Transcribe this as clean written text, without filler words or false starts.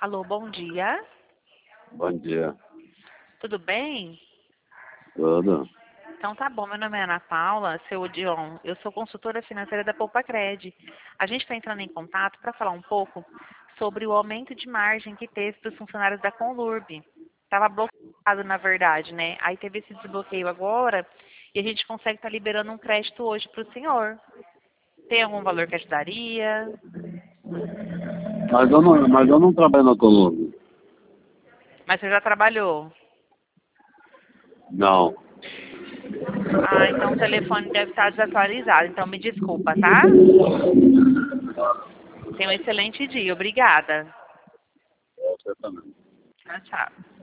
Alô, bom dia. Bom dia. Tudo bem? Tudo? Então tá bom, meu nome é Ana Paula, seu Odion. Eu sou consultora financeira da Poupacred. A gente está entrando em contato para falar um pouco sobre o aumento de margem que teve para os funcionários da Conlurb. Estava bloqueado, na verdade, né? Aí teve esse desbloqueio agora e a gente consegue estar liberando um crédito hoje para o senhor. Tem algum valor que ajudaria? Mas eu não trabalho na Colômbia. Mas você já trabalhou? Não. Ah, então o telefone deve estar desatualizado. Então me desculpa, tá? Tenha um excelente dia. Obrigada. Você também. Tchau, tchau.